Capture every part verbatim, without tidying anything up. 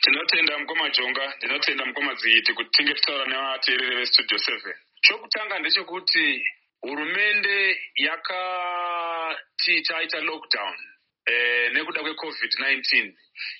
Tinotenda mukoma Jonga, ndinotenda mukoma Ziyiti kuti tinge tichitaura nevateereri veStudio seven. Chokutanga ndechekuti hurumende yakati taita lockdown eh, nekuda kweCovid nineteen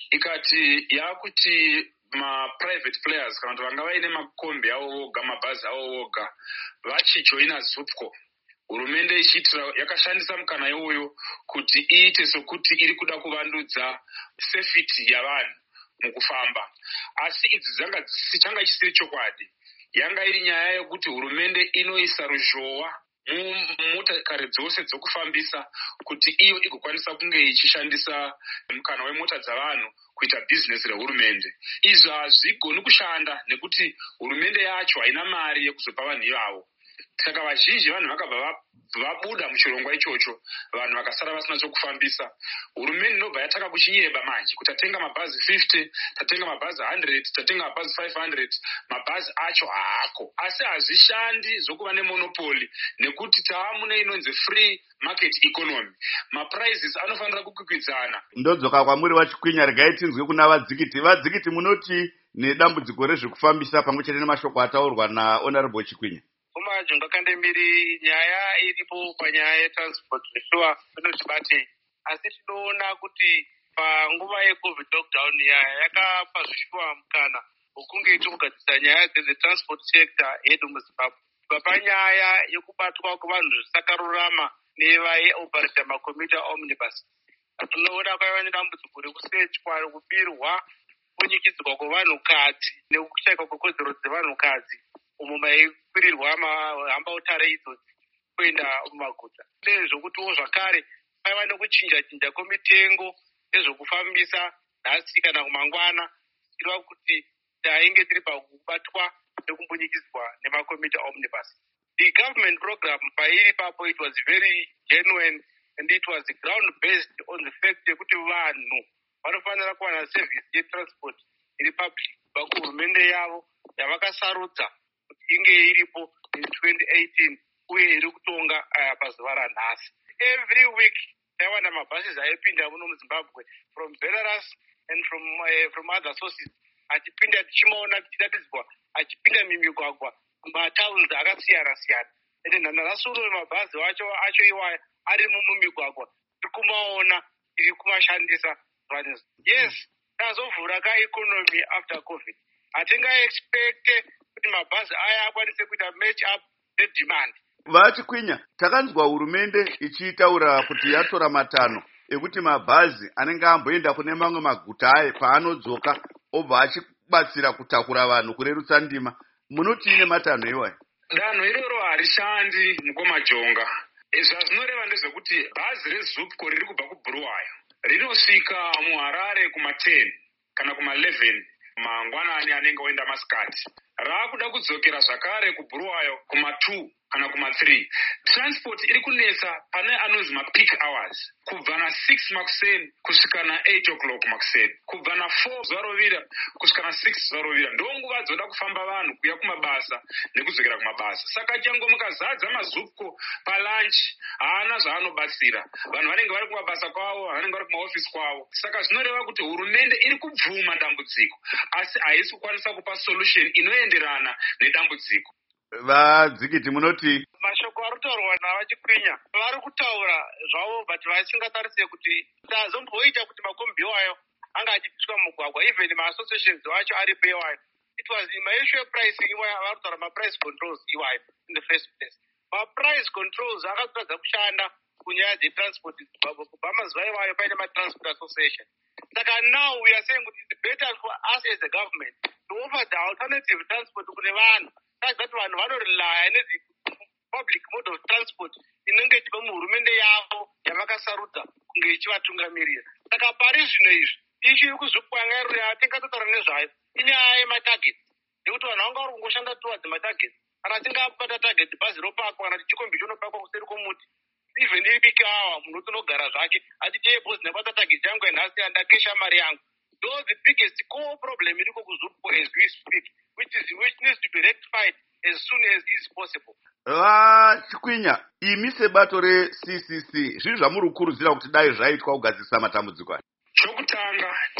ikati yakuti ma private players kana kuti vanga vaine makombi avo voga, mabhazi avo voga vachijoina Zupco. Hurumende ichiitira yakashandisa mukana iwoyo kuti iite sokuti iri kuda kuvandudza safety yavanhu mukufamba. Asi idzi dzanga changa chisiri chokwadi. Yanga iri nyaya yokuti hurumende inoisa ruzhowa mumotokari dzose dzokufambisa kuti iyo igokwanisa kunge ichishandisa mukana wemota dzavanhu kuita business rehurumende. Izvo hazvigoni kushanda nekuti hurumende yacho haina mari yekuzopa vanhu ivavo. Saka vazhinji vanhu vakabva vabuda muchirongwa ichocho, vanhu vakasara vasina chokufambisa. Hurumende inobva yataka kuchinyeba manje kuti tatenga mabhazi fifty, tatenga mabhazi one hundred, tatenga mabhazi five hundred, mabhazi acho haako. Asi hazvishandi zvokuva nemonopoli nekuti taamune inonzi free market economy. Maprizes anofanira kukwikwidzana. Ndodzoka kwamuri vachikwinya, regai tinzwe kuna vadzikiti. Vadzikiti munoti nedambudziko rezvekufambisa pamwe chete nemashoko ataurwa naHonorable Chikwinya. Koma Jonga kandembiri nyaya iripo panyaya yetransport zveshuwa inotibate. Asi tinoona kuti panguva yeCovid lockdown yakapa zveshuwa mukana wokunge ichikugadzisa nyaya dzezvetransport sector yedu muZimbabwe. Panyaya yekubatwa kwevanhu zvisakarurama nevaioperator makomita omnibus. Tinoona kwaiva nedambudziko rekusechwa, rekubirwa, kunyikidzwa kwevanhukadzi nekushaikwa kwekodzero dzevanhukadzi umo maikwirirwa mahamba utare idzodzi kuenda mumaguta. Ndezvokutiwo zvakare paiva nekuchinja chinja kwemitengo yezvokufambisa nhasi kana kumangwana, ireva kuti tainge tiri pakubatwa nekumbunyikidzwa nemakomita omnibus. The government program pairi papo, it was very genuine and it was ground based on the fact yekuti vanhu vanofanira kuwana service yetransport iri public pakuhurumende yavo yavakasarudza kuti inge iripo in twenty eighteen uye iri kutonga uh, pazuva ranhasi. Every week taiwana mabhasis aipinda muno muZimbabwe from Belarus and from uh, from other sources achipinda tichimaona tichidatidzwa achipinda mimigwagwa mumatowns akasiyana siyana. Ende nanhasuro mabhazi wacho acho iwaya ari mumigwagwa tikumaona iri kumashandisa vanhu. Yes, tazovhura kaeconomy after COVID. Hatinga expect kuti mabhazi aya akwanise kuita match up nedemand. Vachikwinya, takanzwa hurumende ichitaura kuti yatora matanho ekuti mabhazi anenge amboenda kune mamwe maguta aye paanodzoka obva achibatsira kutakura vanhu kurerutsa ndima. Munoti ine matanho iwayo? Danho iroro harishandi mukoma Jonga. Zvazvinoreva ndezvekuti bhazi reZupco riri kubva kuBulawayo rinosvika muHarare kuma ten kana kuma eleven mangwanani anenge oenda masikati. Raakuda kudzokera zvakare kuBulawayo kuma two kana kuma three. Transport iri kunetsa pane anonzi mapeak hours kubva na six makuseni kusvika na eight o'clock makuseni, kubva na four zuva rovira kusvika na six zuva rovira. Ndonguva dzoda kufamba vanhu kuya kumabasa nekudzokera kumabasa. Saka chango mukazadza maZupco palunch haana zvaanobatsira. Vanhu vanenge vari kumabasa kwavo, vanenge vari kumaofisi kwavo. Saka zvinoreva kuti hurumende iri kubvuma dambudziko asi haisi kukwanisa kupa solution inoenderana nedambudziko. Vadzikiti munoti? Mashoko arutaurwa navachikwinya vari kutaura zvavo but vasingatarise kuti tazomboita kuti makombi iwayo anga achipiswa mugwagwa, even maassociations wacho aripo iwayo. It was maissue pricing iwayo vari kutaura maprice controls iwayo in the first place. Maprice controls akatadza kushanda kunyaya dzetransport zimbabwe kubva mazuva iwayo paine matransport association. Saka now we are saying it's better for us as a government to offer the alternative transport kune vanhu. That's that vanhu vanorely nezi public mode of transport inenge ichibva muhurumende yavo yavakasarudza kunge ichivatungamirira. Saka pari zvino izvi ichiri kuzvipwanya iro yatingatotaura nezvayo inyaya yematarget yekuti vanhu vanga vari kungoshanda towards matarget. Kana tingabata target bhazi ropakwa kana chikombi chonopakwa kuseri kwomuti, even ipiki awa munhu unogara zvake atiti yebhozi ndabata target yangu enhasi andakesha mari yangu. Though the biggest core problem iriko kuZupco as we speak, which is which needs to be rectified as soon as is possible. Vachikwinya, imi sebato re C C C zviri zvamuri kukurudzira kuti dai zvaitwa kugadzirisa matambudziko aya? Chokutanga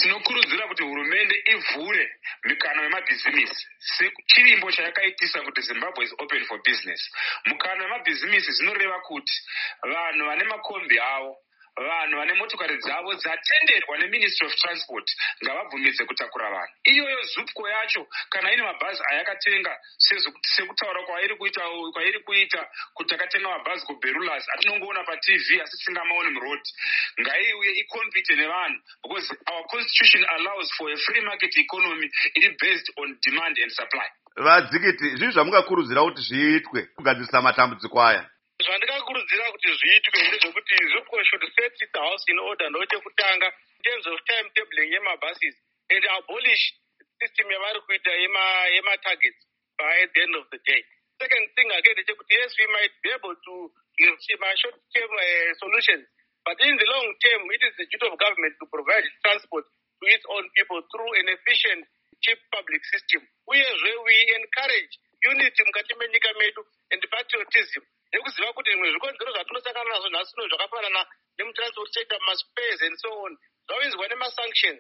tinokurudzira kuti hurumende ivhure mikana wemabhizimisi sechirimbo chayakaitisa kuti Zimbabwe is open for business. Mukana wemabhizimisi zvinoreva kuti vanhu vane makombi avo, vanhu vane motokari dzavo dzatenderwa neministry of transport ngavabvumidze kutakura vanhu. Iyoyo zupko yacho kana ine mabhazi ayakatenga sekutaura kwairi kuita kwairi kuita kuti akatenga mabhazi kuBerulas atinongoona paTV asi tisingamaoni muroad, ngaiuye ikompite nevanhu, because our constitution allows for a free market economy. It is based on demand and supply. Vadzikiti, zvii zvamungakurudzira kuti zviitwe kugadzirisa matambudziko aya? Zvandikakurudzira kuti zviitwe ndezvekuti Zupco should set its house in order ndochekutanga in terms of timetabling yemabuses and abolish system yavari kuita yema targets by the end of the day. Second thing again ndechekuti yes, we might be able to give short term uh, solutions, but in the long term it is the duty of government to provide transport to its own people through an efficient, cheap public system. Uyezve we encourage unity mukati menyika medu and patriotism. Nekuziva kuti zvimwe zvikonzero zvatinosangana nazvo nhasi zvakafanana nemutransport sector, maspares and so on, zvavinzwa nemasanctions.